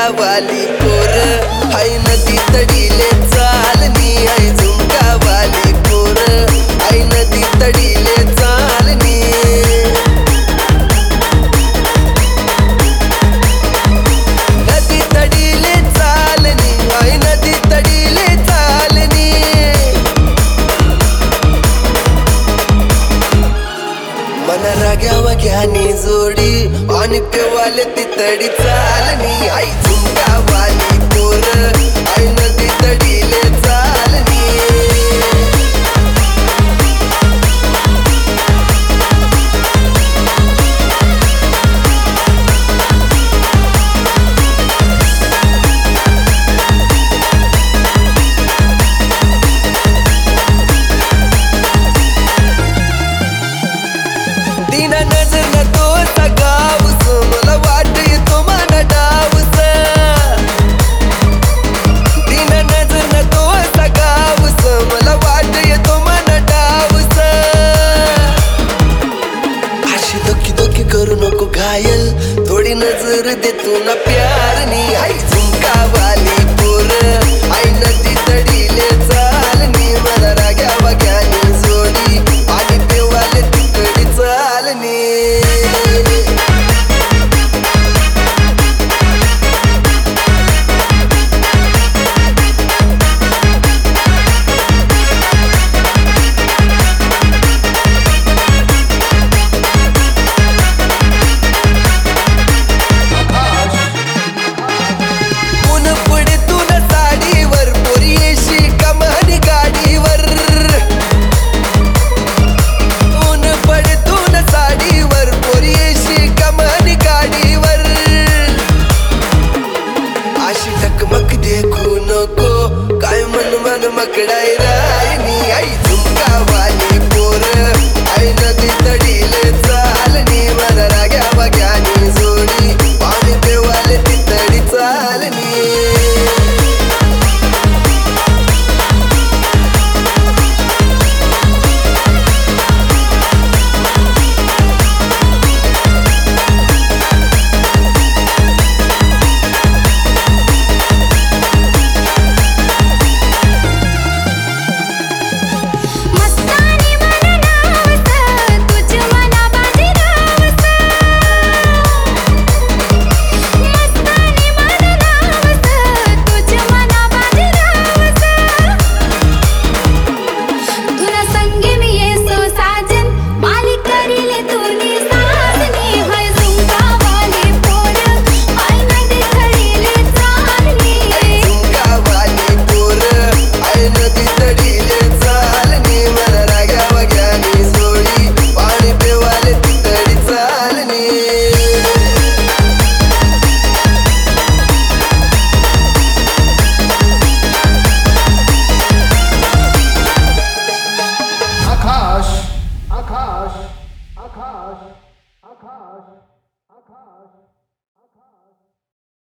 झुमकावाली पोर हाय नदी तडीले चालनी हाय झुमकावाली पोर हाय नदी तडीले चालनी नदी तडीले चालनी हाय नदी तडीले चालनी मन राग्यावा घ्यानी जोडी आणि पेवाले ती तडी चालनी आई झुमकावाली पोर आई नदी तडीले चालनी तीना नजर न तो सगावस मला वाट येतो मन डावस तीना नजर न तो सगावस मला वाट येतो मन डावस अशी दोकी दोकी करू नको घायल थोडी नजर दे तू ना प्यारनी आई झुमकावाली पोर आई नदी तडीले चालनी मला राग्या बघ्यानी जोडी आणि पेवाले तिकडी चालनी देखू नको काय मन मन मकडायरा